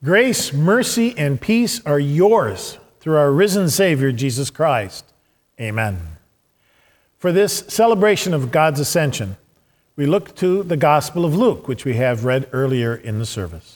Grace, mercy, and peace are yours through our risen Savior, Jesus Christ. Amen. For this celebration of God's ascension, we look to the Gospel of Luke, which we have read earlier in the service.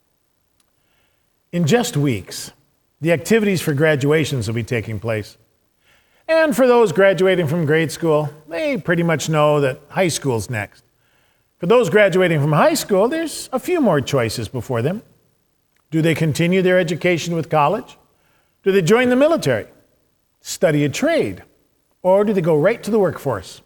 In just weeks, the activities for graduations will be taking place. And for those graduating from grade school, they pretty much know that high school's next. For those graduating from high school, there's a few more choices before them. Do they continue their education with college? Do they join the military, study a trade, or do they go right to the workforce?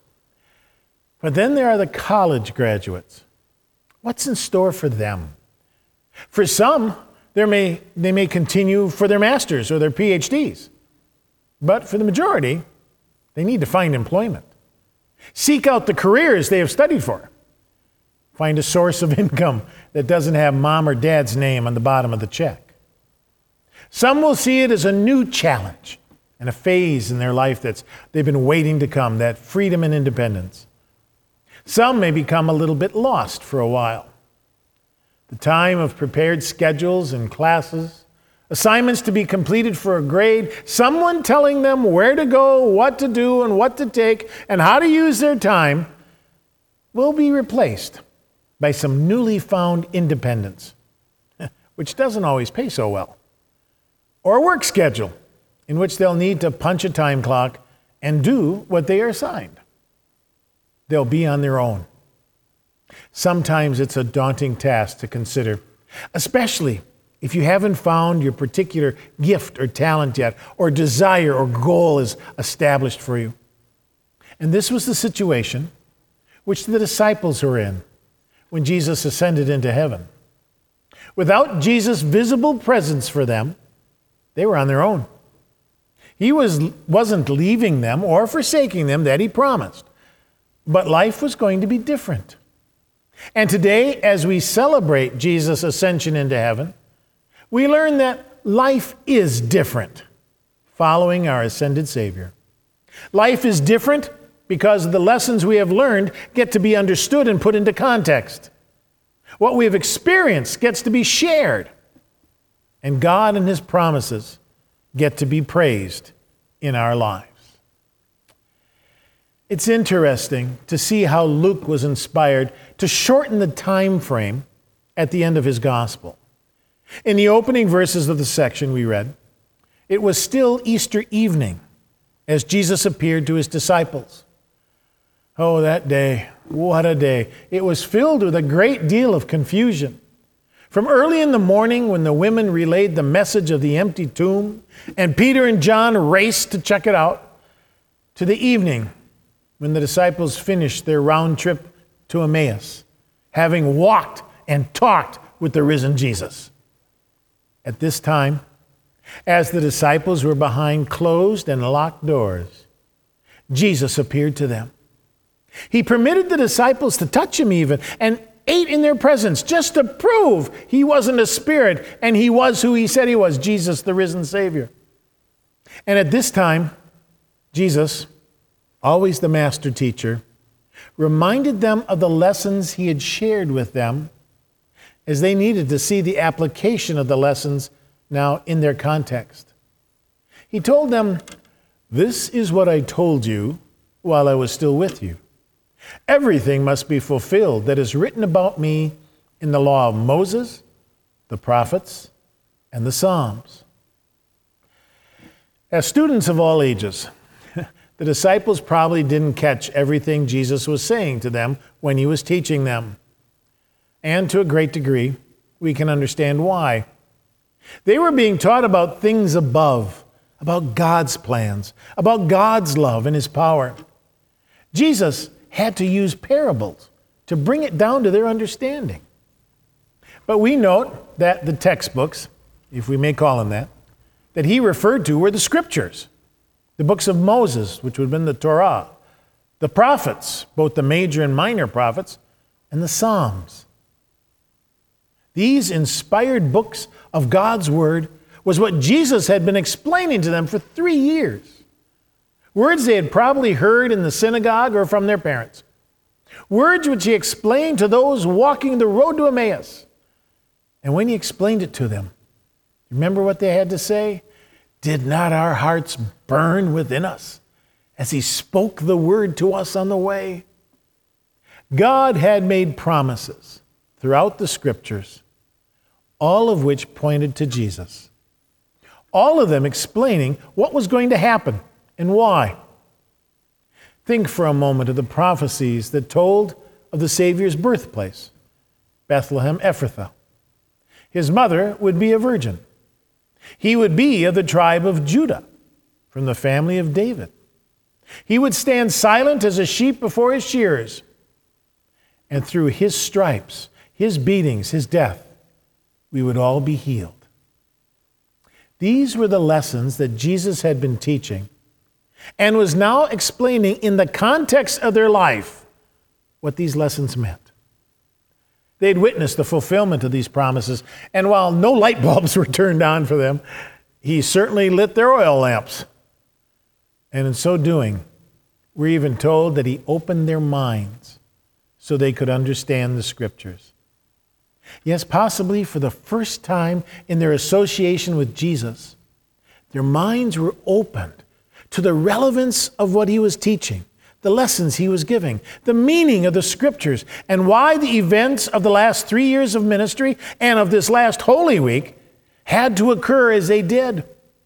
But then there are the college graduates. What's in store for them? For some, they may continue for their masters or their PhDs. But for the majority, they need to find employment. Seek out the careers they have studied for. Find a source of income that doesn't have mom or dad's name on the bottom of the check. Some will see it as a new challenge and a phase in their life they've been waiting to come, that freedom and independence. Some may become a little bit lost for a while. The time of prepared schedules and classes, assignments to be completed for a grade, someone telling them where to go, what to do, and what to take, and how to use their time will be replaced by some newly found independence, which doesn't always pay so well, or a work schedule in which they'll need to punch a time clock and do what they are assigned. They'll be on their own. Sometimes it's a daunting task to consider, especially if you haven't found your particular gift or talent yet, or desire or goal is established for you. And this was the situation which the disciples were in when Jesus ascended into heaven. Without Jesus' visible presence for them, they were on their own. He wasn't leaving them or forsaking them that he promised, but life was going to be different. And today, as we celebrate Jesus' ascension into heaven, we learn that life is different following our ascended Savior. Life is different because the lessons we have learned get to be understood and put into context. What we have experienced gets to be shared, and God and his promises get to be praised in our lives. It's interesting to see how Luke was inspired to shorten the time frame at the end of his gospel. In the opening verses of the section we read, it was still Easter evening as Jesus appeared to his disciples. Oh, that day, what a day. It was filled with a great deal of confusion. From early in the morning when the women relayed the message of the empty tomb and Peter and John raced to check it out, to the evening when the disciples finished their round trip to Emmaus, having walked and talked with the risen Jesus. At this time, as the disciples were behind closed and locked doors, Jesus appeared to them. He permitted the disciples to touch him even, and ate in their presence just to prove he wasn't a spirit and he was who he said he was, Jesus, the risen Savior. And at this time, Jesus, always the master teacher, reminded them of the lessons he had shared with them as they needed to see the application of the lessons now in their context. He told them, "This is what I told you while I was still with you. Everything must be fulfilled that is written about me in the law of Moses, the prophets, and the Psalms." As students of all ages, the disciples probably didn't catch everything Jesus was saying to them when he was teaching them. And to a great degree, we can understand why. They were being taught about things above, about God's plans, about God's love and his power. Jesus had to use parables to bring it down to their understanding. But we note that the textbooks, if we may call them that he referred to were the scriptures, the books of Moses, which would have been the Torah, the prophets, both the major and minor prophets, and the Psalms. These inspired books of God's Word was what Jesus had been explaining to them for 3 years. Words they had probably heard in the synagogue or from their parents. Words which he explained to those walking the road to Emmaus. And when he explained it to them, remember what they had to say? Did not our hearts burn within us as he spoke the word to us on the way? God had made promises throughout the scriptures, all of which pointed to Jesus. All of them explaining what was going to happen and why. Think for a moment of the prophecies that told of the Savior's birthplace, Bethlehem Ephrathah. His mother would be a virgin. He would be of the tribe of Judah, from the family of David. He would stand silent as a sheep before his shearers. And through his stripes, his beatings, his death, we would all be healed. These were the lessons that Jesus had been teaching and was now explaining in the context of their life what these lessons meant. They'd witnessed the fulfillment of these promises, and while no light bulbs were turned on for them, he certainly lit their oil lamps. And in so doing, we're even told that he opened their minds so they could understand the scriptures. Yes, possibly for the first time in their association with Jesus, their minds were opened to the relevance of what he was teaching, the lessons he was giving, the meaning of the scriptures, and why the events of the last 3 years of ministry and of this last Holy Week had to occur as they did.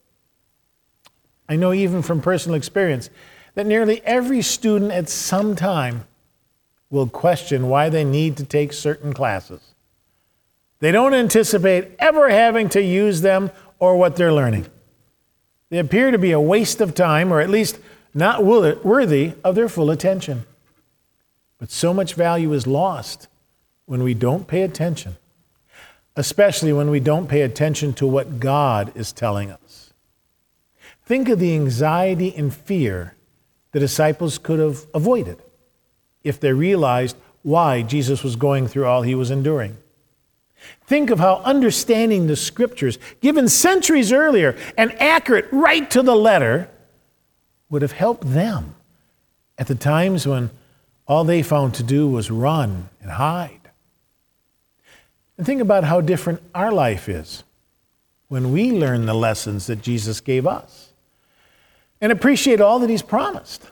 I know even from personal experience that nearly every student at some time will question why they need to take certain classes. They don't anticipate ever having to use them or what they're learning. They appear to be a waste of time, or at least not worthy of their full attention. But so much value is lost when we don't pay attention, especially when we don't pay attention to what God is telling us. Think of the anxiety and fear the disciples could have avoided if they realized why Jesus was going through all he was enduring. Think of how understanding the scriptures, given centuries earlier and accurate right to the letter, would have helped them at the times when all they found to do was run and hide. And think about how different our life is when we learn the lessons that Jesus gave us and appreciate all that he's promised.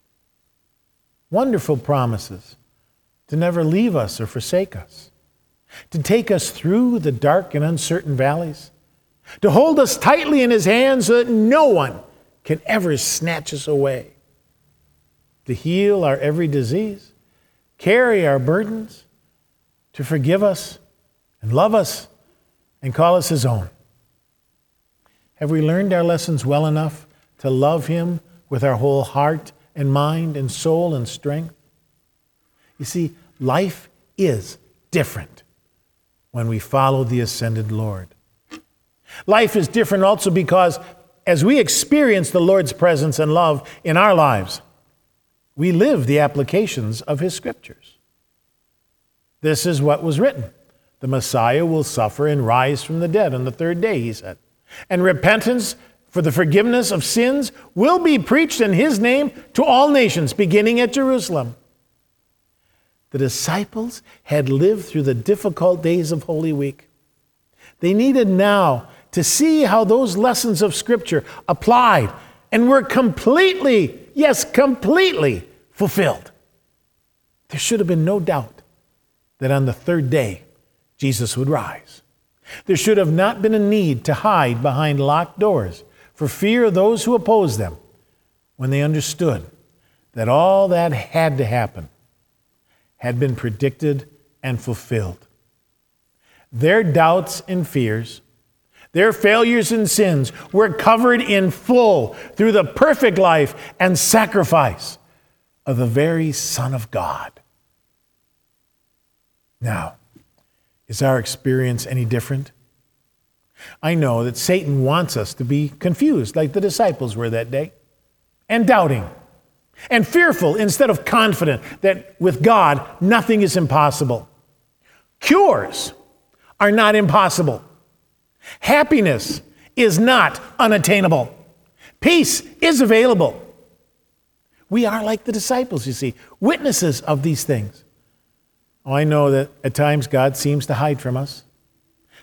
Wonderful promises to never leave us or forsake us, to take us through the dark and uncertain valleys, to hold us tightly in his hands so that no one can ever snatch us away, to heal our every disease, carry our burdens, to forgive us and love us and call us his own. Have we learned our lessons well enough to love him with our whole heart and mind and soul and strength? You see, life is different when we follow the ascended Lord. Life is different also because as we experience the Lord's presence and love in our lives, we live the applications of his scriptures. This is what was written. The Messiah will suffer and rise from the dead on the third day, he said. And repentance for the forgiveness of sins will be preached in his name to all nations, beginning at Jerusalem. The disciples had lived through the difficult days of Holy Week. They needed now to see how those lessons of Scripture applied and were completely, yes, completely fulfilled. There should have been no doubt that on the third day, Jesus would rise. There should have not been a need to hide behind locked doors for fear of those who oppose them when they understood that all that had to happen had been predicted and fulfilled. Their doubts and fears, their failures and sins were covered in full through the perfect life and sacrifice of the very Son of God. Now, is our experience any different? I know that Satan wants us to be confused like the disciples were that day, and doubting, and fearful instead of confident that with God, nothing is impossible. Cures are not impossible. Happiness is not unattainable. Peace is available. We are like the disciples, you see, witnesses of these things. Oh, I know that at times God seems to hide from us.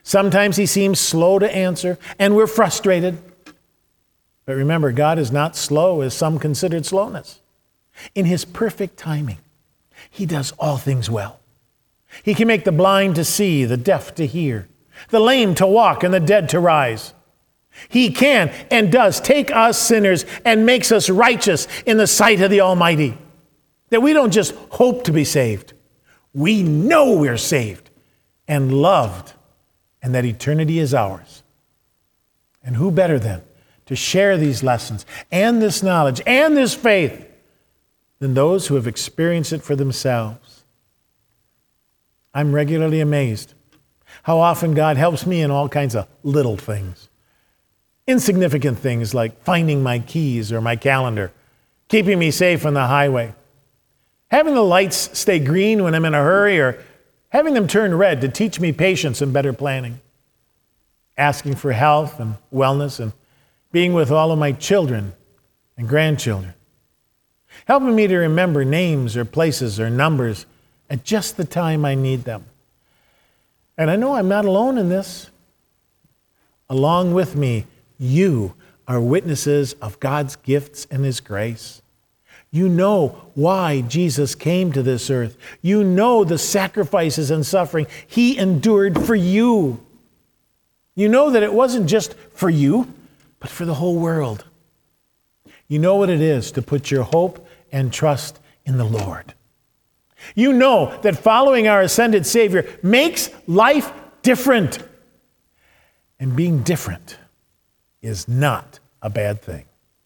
Sometimes he seems slow to answer, and we're frustrated. But remember, God is not slow as some considered slowness. In his perfect timing, he does all things well. He can make the blind to see, the deaf to hear, the lame to walk, and the dead to rise. He can and does take us sinners and makes us righteous in the sight of the Almighty. That we don't just hope to be saved. We know we're saved and loved, and that eternity is ours. And who better then to share these lessons and this knowledge and this faith than those who have experienced it for themselves? I'm regularly amazed how often God helps me in all kinds of little things. Insignificant things like finding my keys or my calendar, keeping me safe on the highway, having the lights stay green when I'm in a hurry, or having them turn red to teach me patience and better planning, asking for health and wellness, and being with all of my children and grandchildren, helping me to remember names or places or numbers at just the time I need them. And I know I'm not alone in this. Along with me, you are witnesses of God's gifts and his grace. You know why Jesus came to this earth. You know the sacrifices and suffering he endured for you. You know that it wasn't just for you, but for the whole world. You know what it is to put your hope and trust in the Lord. You know that following our ascended Savior makes life different. And being different is not a bad thing.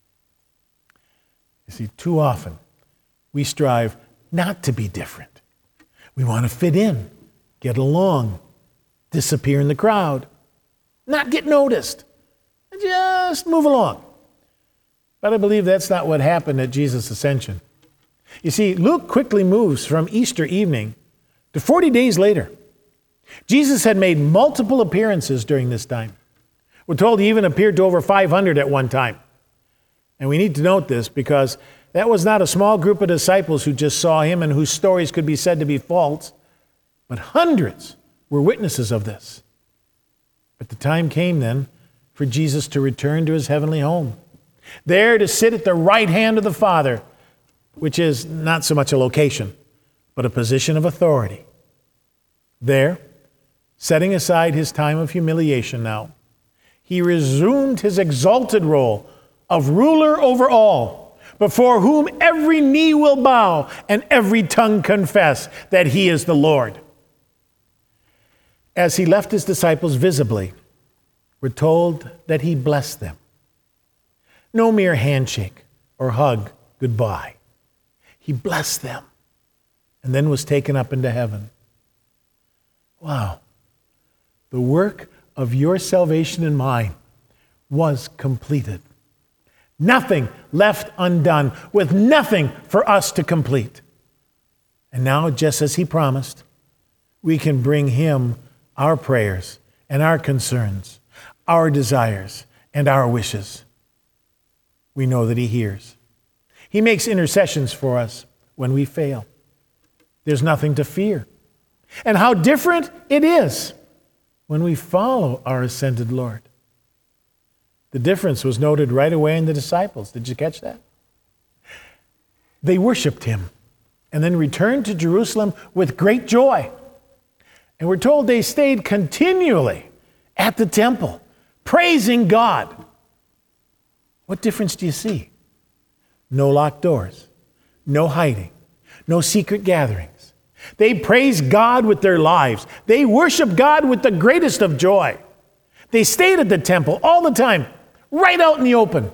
You see, too often we strive not to be different. We want to fit in, get along, disappear in the crowd, not get noticed, and just move along. But I believe that's not what happened at Jesus' ascension. You see, Luke quickly moves from Easter evening to 40 days later. Jesus had made multiple appearances during this time. We're told he even appeared to over 500 at one time. And we need to note this because that was not a small group of disciples who just saw him and whose stories could be said to be false, but hundreds were witnesses of this. But the time came then for Jesus to return to his heavenly home, there to sit at the right hand of the Father, which is not so much a location, but a position of authority. There, setting aside his time of humiliation now, he resumed his exalted role of ruler over all, before whom every knee will bow and every tongue confess that he is the Lord. As he left his disciples visibly, we're told that he blessed them. No mere handshake or hug goodbye. He blessed them and then was taken up into heaven. Wow. The work of your salvation and mine was completed. Nothing left undone, with nothing for us to complete. And now, just as he promised, we can bring him our prayers and our concerns, our desires and our wishes. We know that he hears. He makes intercessions for us when we fail. There's nothing to fear. And how different it is when we follow our ascended Lord. The difference was noted right away in the disciples. Did you catch that? They worshiped him and then returned to Jerusalem with great joy. And we're told they stayed continually at the temple, praising God. What difference do you see? No locked doors, no hiding, no secret gatherings. They praised God with their lives. They worshiped God with the greatest of joy. They stayed at the temple all the time, right out in the open.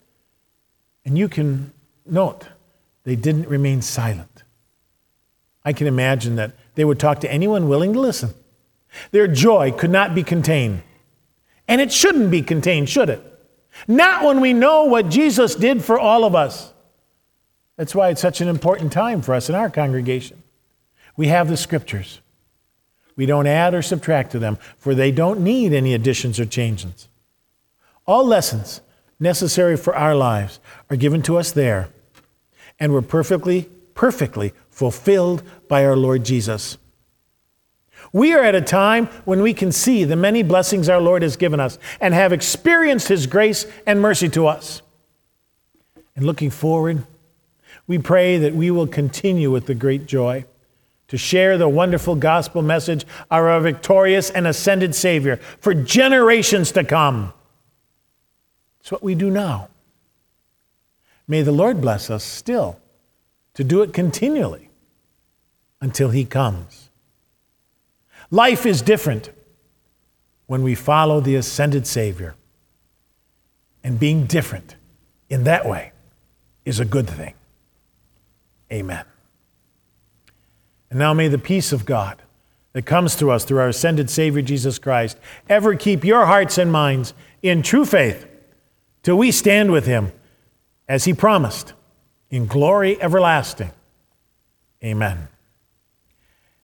And you can note, they didn't remain silent. I can imagine that they would talk to anyone willing to listen. Their joy could not be contained. And it shouldn't be contained, should it? Not when we know what Jesus did for all of us. That's why it's such an important time for us in our congregation. We have the scriptures. We don't add or subtract to them, for they don't need any additions or changes. All lessons necessary for our lives are given to us there, and were perfectly fulfilled by our Lord Jesus. We are at a time when we can see the many blessings our Lord has given us and have experienced his grace and mercy to us. And looking forward, we pray that we will continue with the great joy to share the wonderful gospel message of our victorious and ascended Savior for generations to come. It's what we do now. May the Lord bless us still to do it continually until he comes. Life is different when we follow the ascended Savior. And being different in that way is a good thing. Amen. And now may the peace of God that comes to us through our ascended Savior Jesus Christ ever keep your hearts and minds in true faith till we stand with him as he promised in glory everlasting. Amen.